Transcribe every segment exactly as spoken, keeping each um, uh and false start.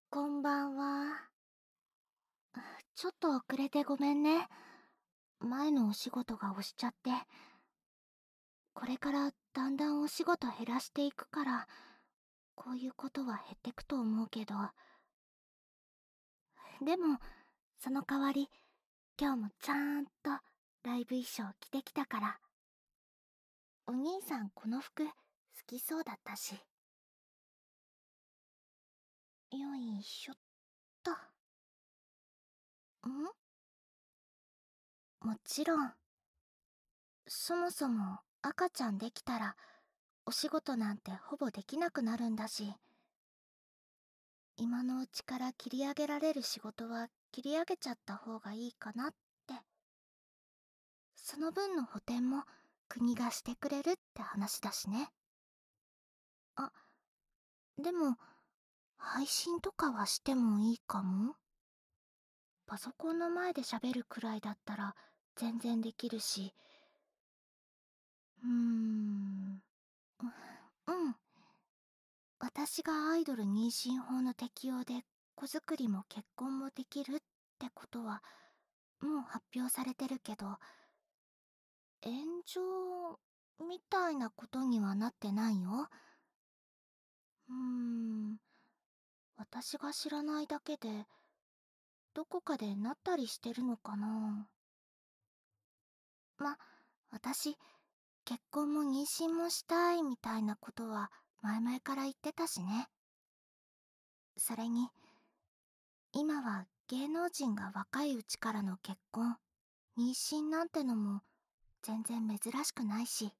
こんばんは。ちょっと遅れてごめんね。前のお仕事が押しちゃって。これからだんだんお仕事減らしていくから、こういうことは減ってくと思うけど。でも、その代わり、今日もちゃんとライブ衣装着てきたから。お兄さんこの服好きそうだったし。よいしょっと。ん？もちろん。そもそも赤ちゃんできたらお仕事なんてほぼできなくなるんだし、今のうちから切り上げられる仕事は切り上げちゃった方がいいかなって。その分の補填も国がしてくれるって話だしね。あ、でも配信とかはしてもいいかも。パソコンの前で喋るくらいだったら全然できるし。うーん、ううん。私がアイドル妊娠法の適用で子作りも結婚もできるってことはもう発表されてるけど、炎上みたいなことにはなってないよ。うーん、私が知らないだけでどこかでなったりしてるのかな。ま、私結婚も妊娠もしたいみたいなことは前々から言ってたしね。それに今は芸能人が若いうちからの結婚、妊娠なんてのも全然珍しくないし、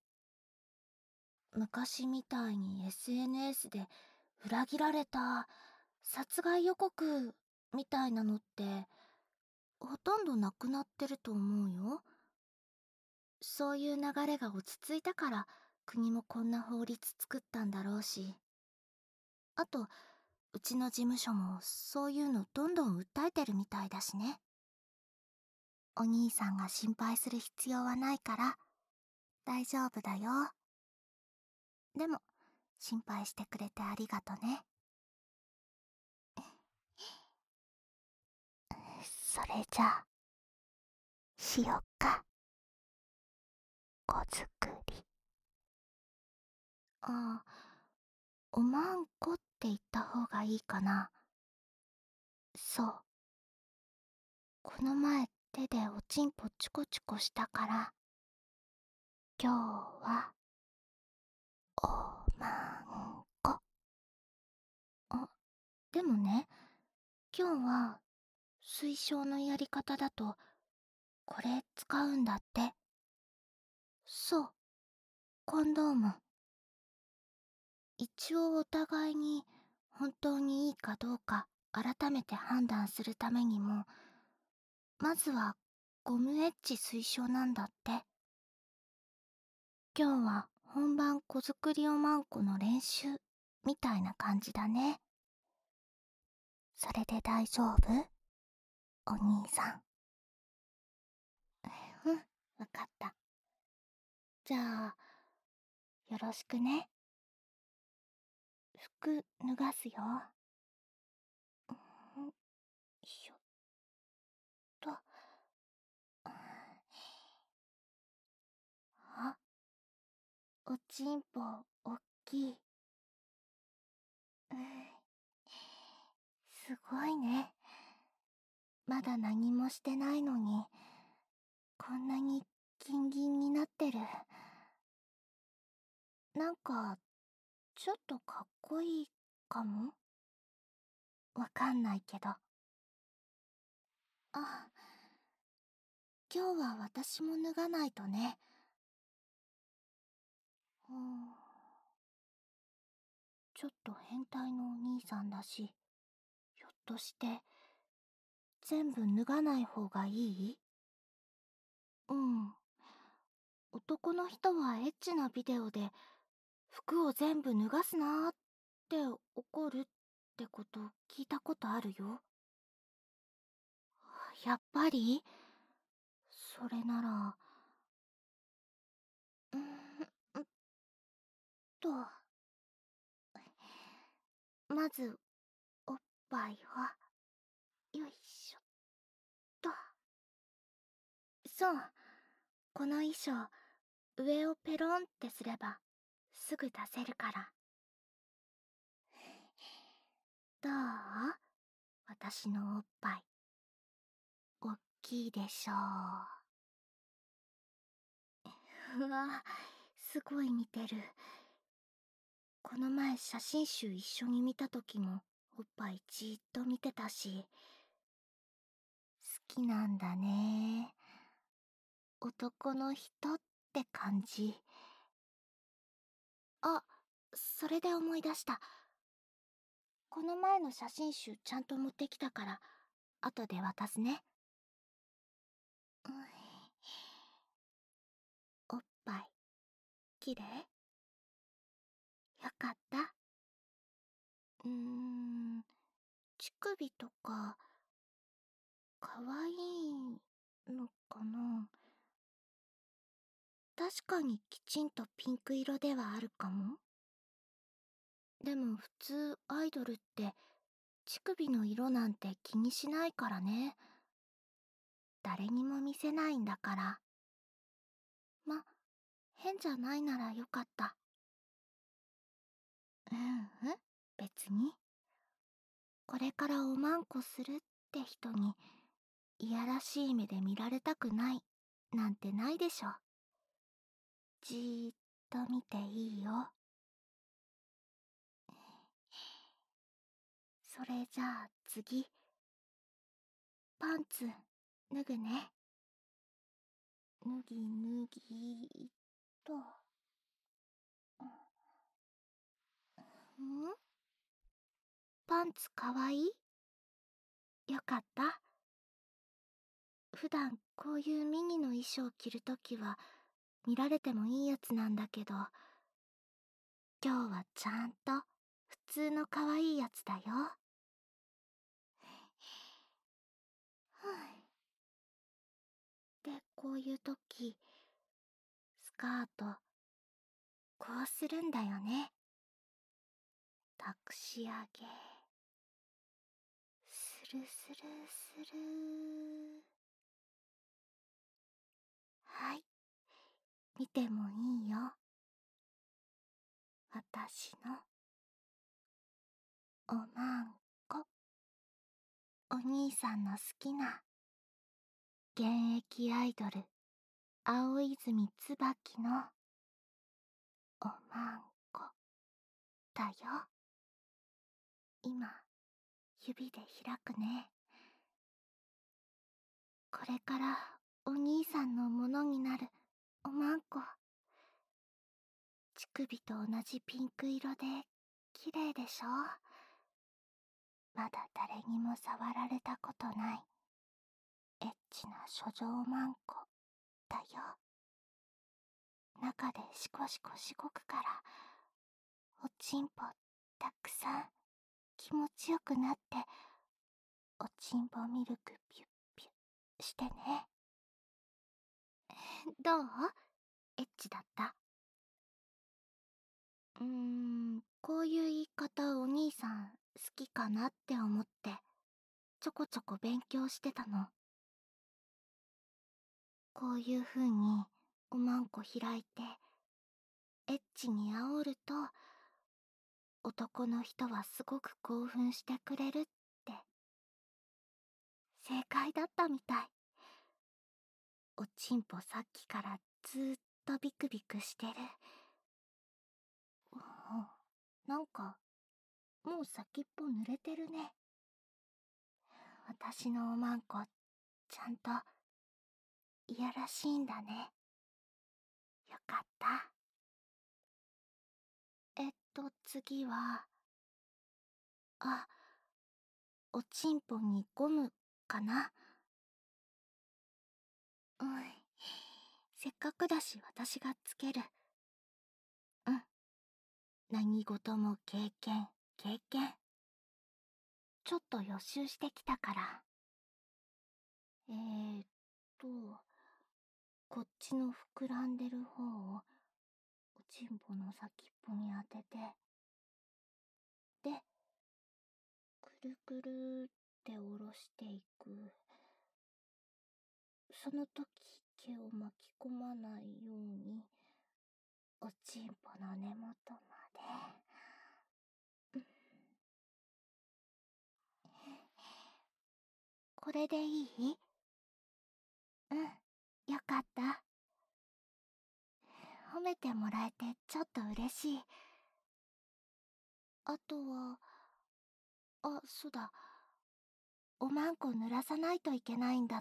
昔みたいに エスエヌエス で裏切られた、殺害予告みたいなのってほとんどなくなってると思うよ。そういう流れが落ち着いたから国もこんな法律作ったんだろうし、あとうちの事務所もそういうのどんどん訴えてるみたいだしね。お兄さんが心配する必要はないから大丈夫だよ。でも心配してくれてありがとね。それじゃあしよっか。子作り。あ、おまんこって言った方がいいかな。そう。この前手でおちんぽチコチコしたから、今日はおまんこ。あ、でもね、今日は推奨のやり方だとこれ使うんだって。そう、コンドーム。一応お互いに本当にいいかどうか改めて判断するためにも、まずはゴムエッジ推奨なんだって。今日は本番子作りおまんこの練習みたいな感じだね。それで大丈夫？お兄さん。うん、わかった。じゃあ、よろしくね。服脱がすよ。うん、よいしょっと。あ、おちんぽおっきい。うん、すごいね。まだ何もしてないのにこんなにギンギンになってる。なんかちょっとかっこいいかも。わかんないけど。あ、今日は私も脱がないとね。うん、ちょっと変態のお兄さんだし、ひょっとして全部脱がない方がいい？うん。男の人はエッチなビデオで服を全部脱がすなーって怒るってこと聞いたことあるよ。やっぱりそれなら、うーん、んと、まず、おっぱいを、よいしょっと。そう、この衣装、上をペロンってすれば、すぐ出せるから。どう？私のおっぱい。おっきいでしょう。うわ、すごい見てる。この前写真集一緒に見た時もおっぱいじーっと見てたし。好きなんだね。男の人って感じ。あ、それで思い出した。この前の写真集ちゃんと持ってきたから後で渡すね。うい、おっぱいきれい？よかった。うーん、乳首とかかわいいのかな。確かにきちんとピンク色ではあるかも。でも普通アイドルって乳首の色なんて気にしないからね。誰にも見せないんだから。ま、変じゃないならよかった。うんうん、別に。これからおまんこするって人にいやらしい目で見られたくないなんてないでしょ。じーっと見ていいよ。それじゃあ次、パンツ脱ぐね。脱ぎ脱ぎっと。ん？パンツかわいい？よかった。普段こういうミニの衣装着るときは見られてもいいやつなんだけど、今日はちゃんと普通の可愛いやつだよ。ふい。で、こういうとき、スカート、こうするんだよね。たくし上げ。するするする。はい。見てもいいよ。私のおまんこ。お兄さんの好きな現役アイドル青泉椿のおまんこだよ。今指で開くね。これからお兄さんのものになるおまんこ。乳首と同じピンク色で綺麗でしょ。まだ誰にも触られたことないエッチな処女おまんこだよ。中でシコシコしごくからおちんぽたくさん気持ちよくなっておちんぽミルクピュッピュッしてね。どう？エッチだった？うーん、こういう言い方お兄さん好きかなって思ってちょこちょこ勉強してたの。こういう風におまんこ開いてエッチに煽ると男の人はすごく興奮してくれるって。正解だったみたい。おちんぽさっきからずーっとビクビクしてる。なんかもう先っぽ濡れてるね。私のおまんこちゃんといやらしいんだね。よかった。えっと次は、あ、おちんぽにゴムかな。うん、せっかくだし私がつける。うん、何事も経験経験。ちょっと予習してきたから。えーっとこっちの膨らんでる方をおちんぽの先っぽに当てて、でくるくるーって下ろしていく。その時毛を巻き込まないようにおちんぽの根元まで。これでいい？うん、よかった。褒めてもらえてちょっと嬉しい。あとは、あ、そうだ。おまんこ濡らさないといけないんだった。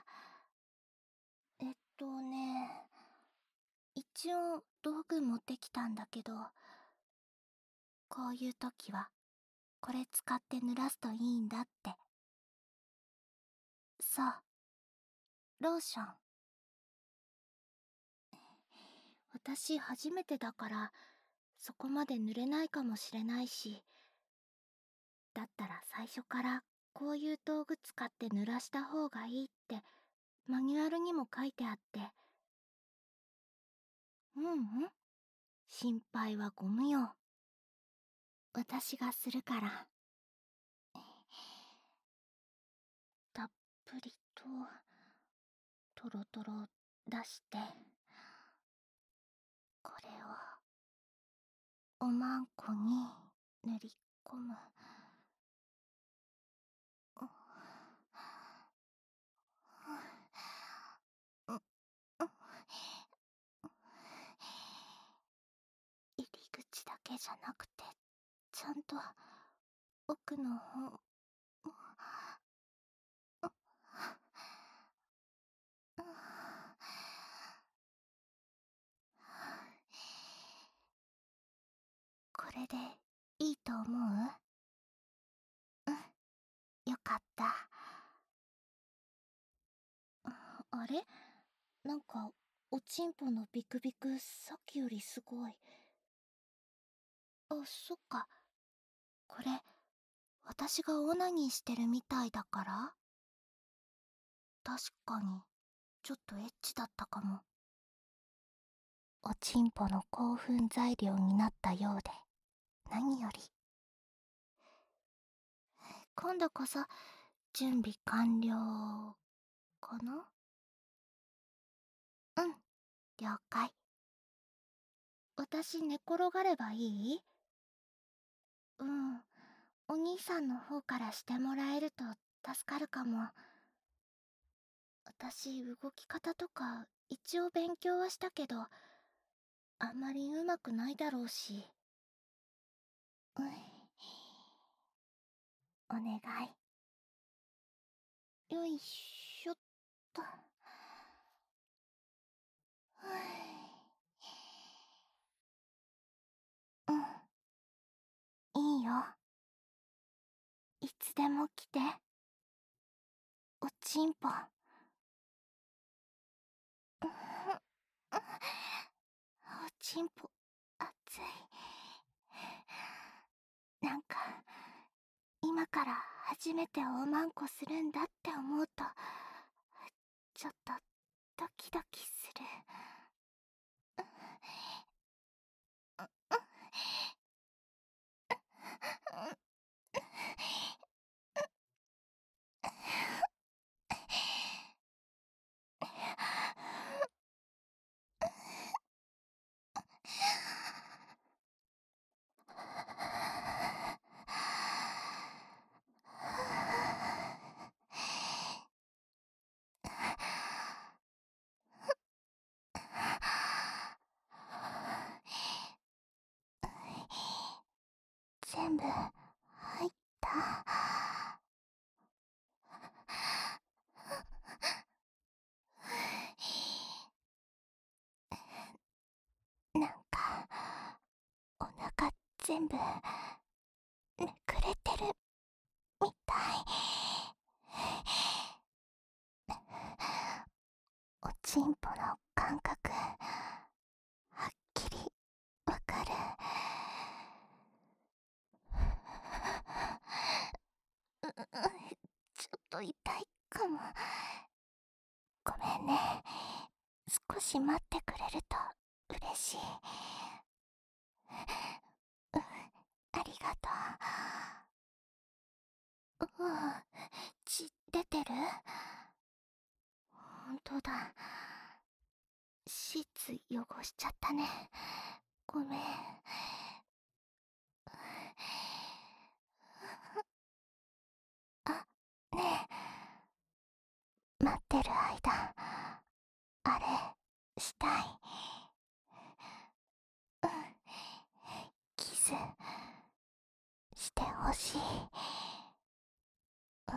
えっとね、一応道具持ってきたんだけど、こういう時はこれ使って濡らすといいんだって。そう、ローション。私初めてだからそこまで濡れないかもしれないし、だったら最初からこういう道具使って濡らした方がいいってマニュアルにも書いてあって。うんうん、心配はご無用。私がするから。たっぷりとトロトロ出して、これをおまんこに塗り込む。入り口だけじゃなくてちゃんと奥の方も。これでいいと思う？うん、よかった。あれ、なんかおちんぽのビクビクさっきよりすごい。あ、そっか。これ私がオナニーしてるみたいだから。確かにちょっとエッチだったかも。おちんぽの興奮材料になったようで何より。今度こそ準備完了かな？うん、了解。私寝転がればいい？うん、お兄さんの方からしてもらえると助かるかも。私動き方とか一応勉強はしたけどあんまりうまくないだろうし。うん、お願い。よいしょっと。うん、いいよ。いつでも来て。おちんぽ。おちんぽ熱い。なんか今から初めておまんこするんだって思うとちょっとドキドキする。全部入った？なんかお腹全部めくれてるみたい。おちんぽの感覚はっきりわかる。ううちょっと痛いかも。ごめんね。少し待ってくれると嬉しい。うん、ありがとうん、血出てる？ほんとだ。シーツ汚しちゃったね。ごめん。あ、ねえ、待ってる間、あれ、したい。うん、キス、してほしい。うん、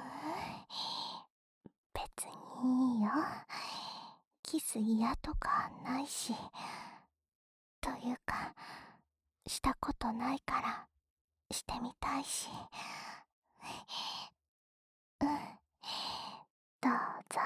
別にいいよ。キス嫌とかないし。というか、したことないから、してみたいし。うん、どうぞ。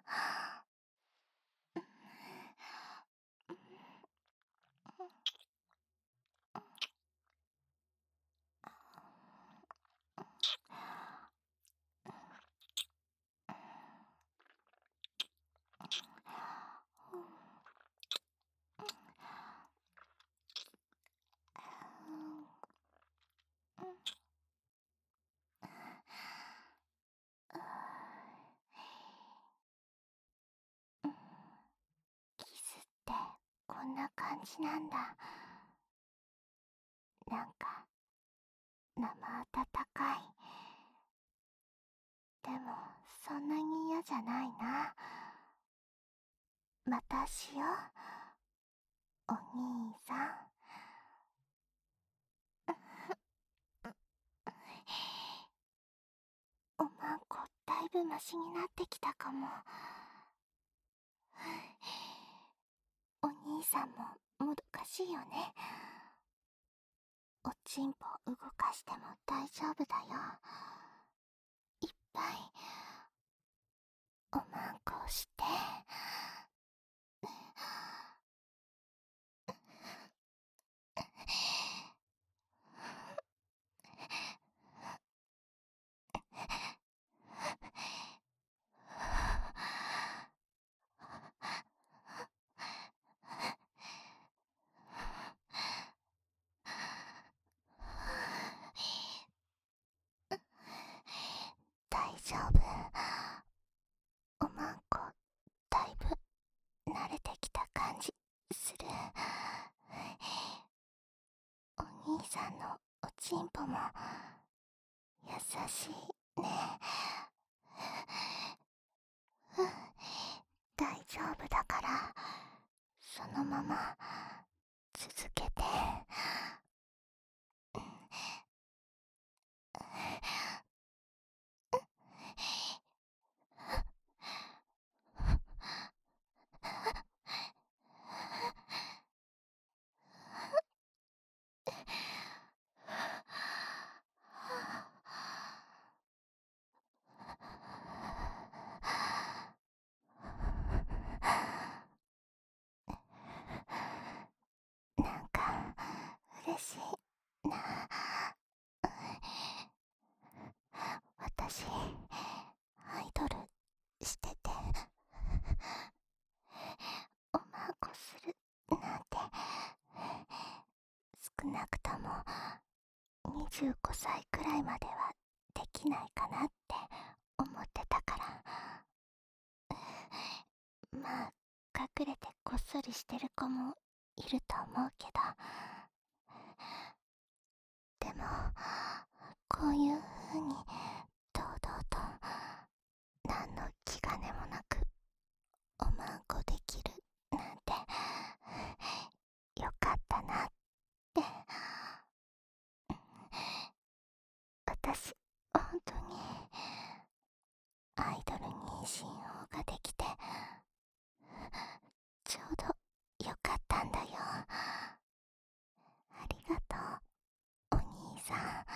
キスってこんな感じなんだ。なんか生温かい。でもそんなに嫌じゃないな。またしよう、お兄さん。おまんこだいぶマシになってきたかも。お兄さんももどかしいよね。おちんぽ動かしても大丈夫だよ。いっぱいおまんこして。大丈夫。おまんこだいぶ慣れてきた感じする。お兄さんのおちんぽも優しいね。うん、大丈夫だから、そのまま続けて。なんか嬉しいな。私アイドルしてて、おまんこするなんて、少なくともにじゅうごさいくらいまではできないかなって思ってたから。まあ隠れてこっそりしてる子もいると思うけど、でもこういう風に堂々と何の気兼ねもなくおまんこできるなんてよかったなって。私本当にアイドル妊娠法ができてちょうどよかったんだよ。ありがとうお兄さん。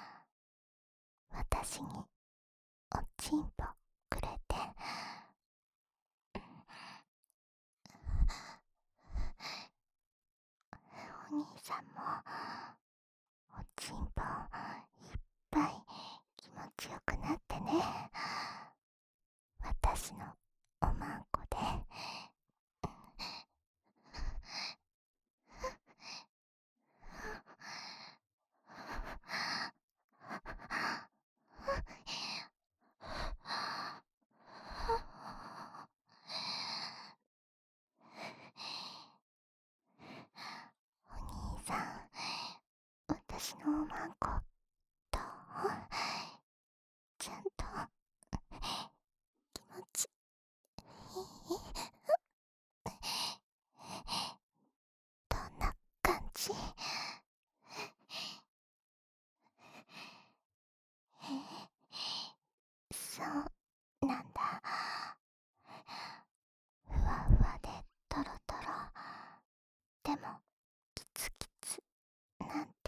私におちんぽくれて。お兄さんもおちんぽいっぱい気持ちよくなってね。私のおまんこで。 まんこ、どう？ちゃんと気持ちいい？どんな感じ？そうなんだ。ふわふわでトロトロ。でもキツキツなんて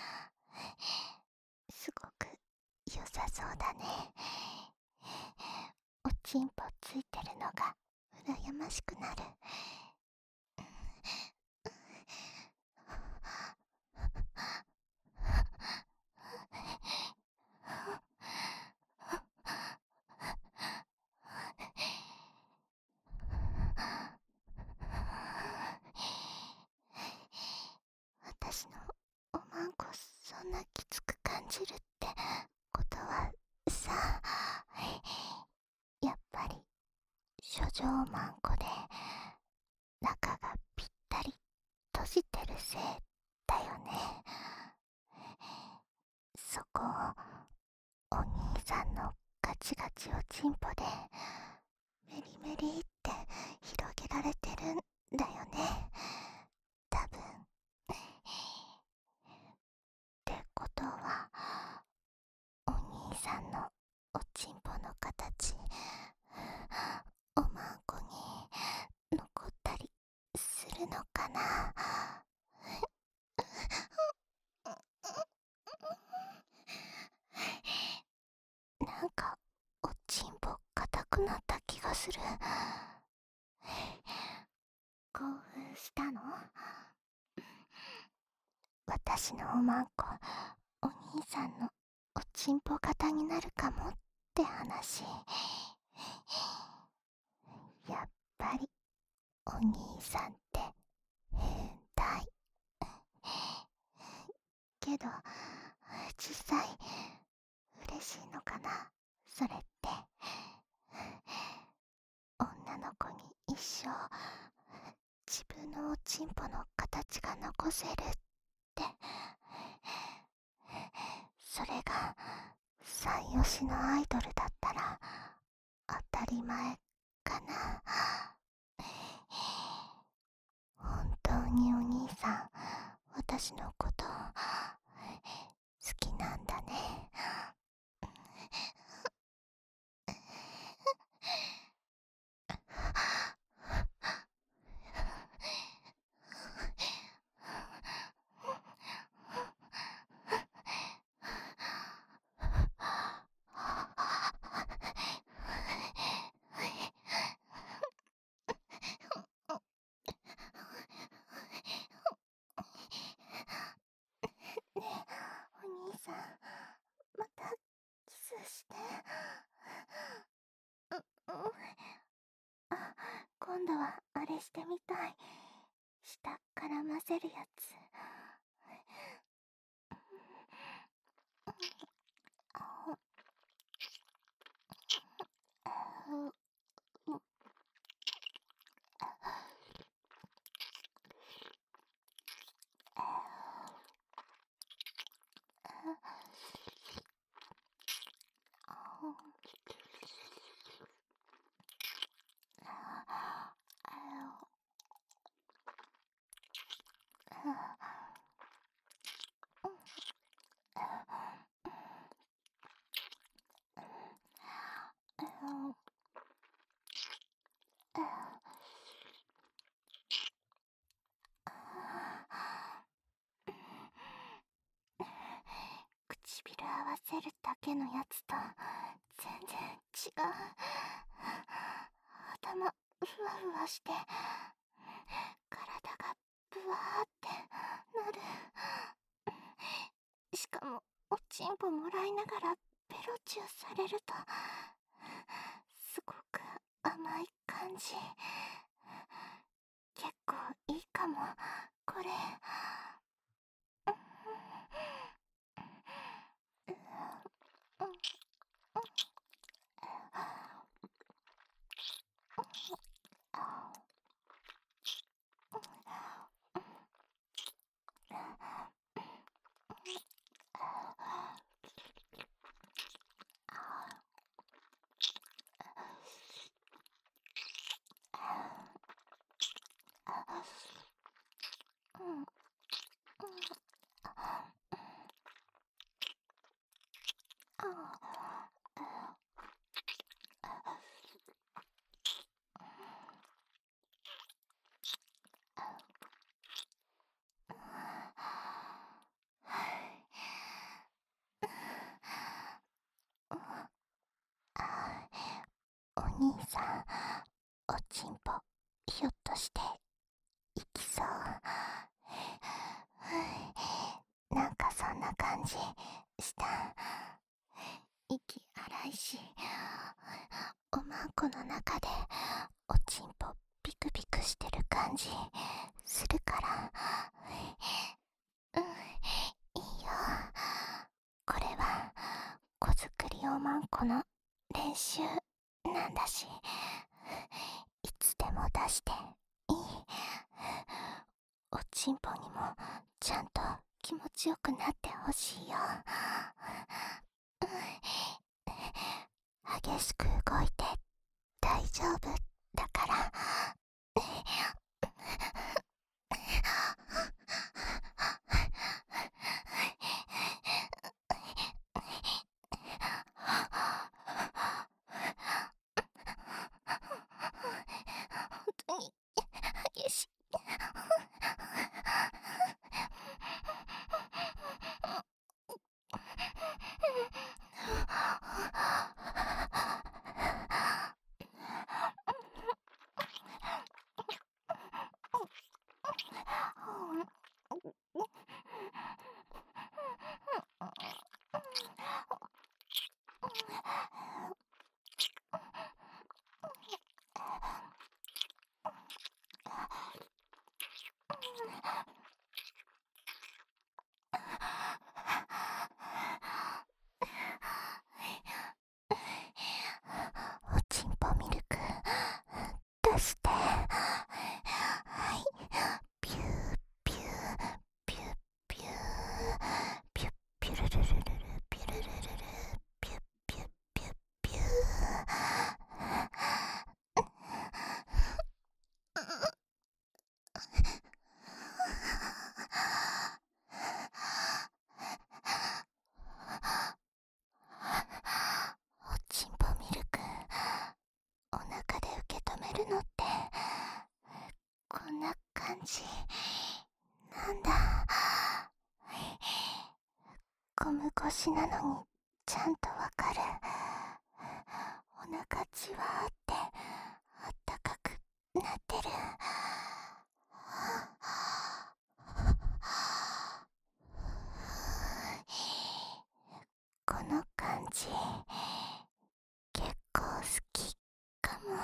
すごく良さそうだね。おちんぽついてるのが羨ましくなる。私のおまんこそんなきつく感じるってことはさ、やっぱり処女まんこで中がぴったり閉じてるせいだよね。そこをお兄さんのガチガチおちんぽでメリメリって広げられてるんだよね、多分。ってことはお兄さんのおちんぽの形おまんこに残ったりするのかな。なんかおちんぽ硬くなった気がする。興奮したの？私のおまんこお兄さんのおちんぽ型になるかもって話。やっぱりお兄さんって変態。けど実際嬉しいのかな、それって。女の子に一生自分のおちんぽの形が残せるって、それが最推しのアイドルだったら当たり前かな。本当にお兄さん私のこと好きなんだね。ねえお兄さん、またキスして。う、うん。あ、今度はあれしてみたい。舌絡ませるやつ。唇合わせるだけのやつと全然違う。頭ふわふわして体がブワーってなる。しかもおちんぽもらいながらベロチューされるとすごく甘い感じ。結構いいかもこれ。 お兄さん、おちんぽ、ひょっとして、いきそう。なんかそんな感じした。息荒いし、おまんこの中でおちんぽピクピクしてる感じするから。うん、いいよ。これは子作りおまんこの練習なんだし、いつでも出していい。おちんぽにもちゃんと気持ちよくなってほしいよ。激しく動いて大丈夫だから。本当に激しい。おちんぽミルク出して。はい、ピューピューピューピューピュッピュルルルルルピュルルルルピュッピュッピュッピュー。おちんぽミルクお腹で受け止めるのってこんな感じなんだ。ゴム越しなのにちゃんとわかる。お腹じわーってあったかくなってる。この感じ結構好きかも。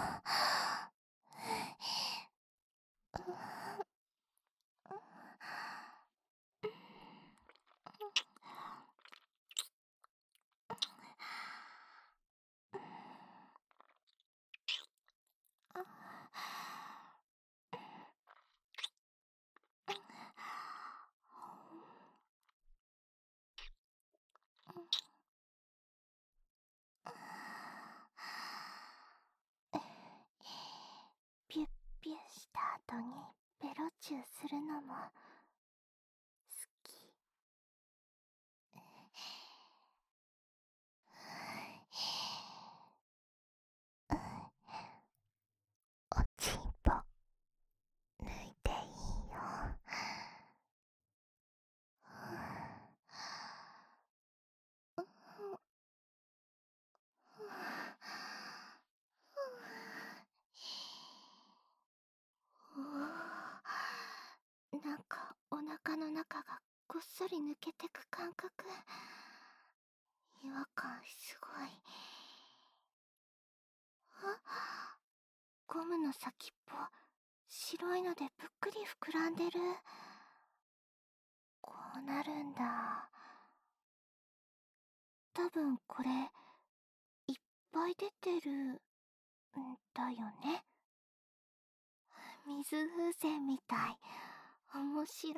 ピュッピュした後にベロチューするのも好き。おちんぽ抜いていいよ。なんかお腹の中がこっそり抜けてく感覚。違和感すごい。あ、ゴムの先っぽ白いのでぷっくり膨らんでる。こうなるんだ。多分これいっぱい出てるんだよね。水風船みたい。面白い。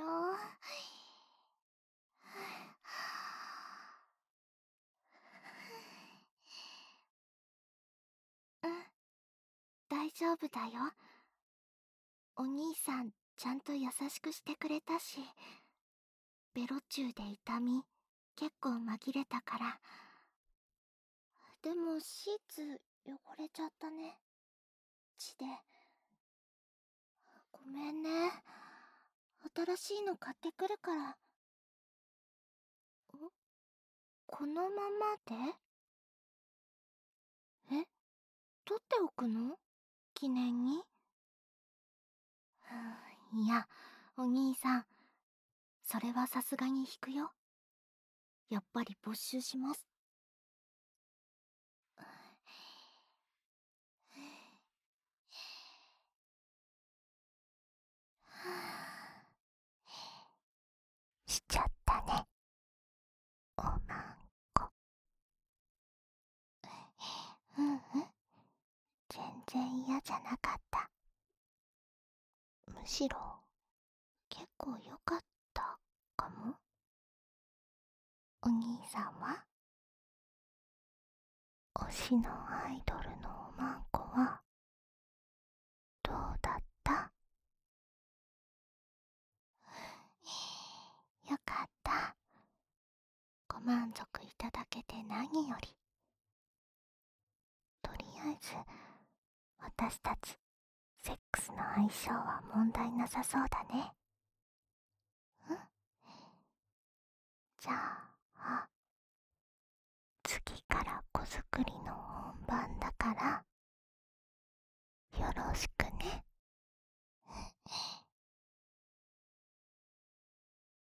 うん、大丈夫だよ。お兄さんちゃんと優しくしてくれたし、ベロチューで痛み結構紛れたからシーツ汚れちゃったね。血で。ごめんね。新しいの買ってくるから。ん、このままで？え、取っておくの？記念に？いや、お兄さん、それはさすがに引くよ。やっぱり没収します。しちゃったね、おまんこ。ううん、全然嫌じゃなかった。むしろ結構良かったかも。お兄さんは？推しのアイドルのおまんこはどうだった？よかった。ご満足いただけて何より。とりあえず私たちセックスの相性は問題なさそうだね。うん。じゃあ次から子作りの本番だからよろしくね。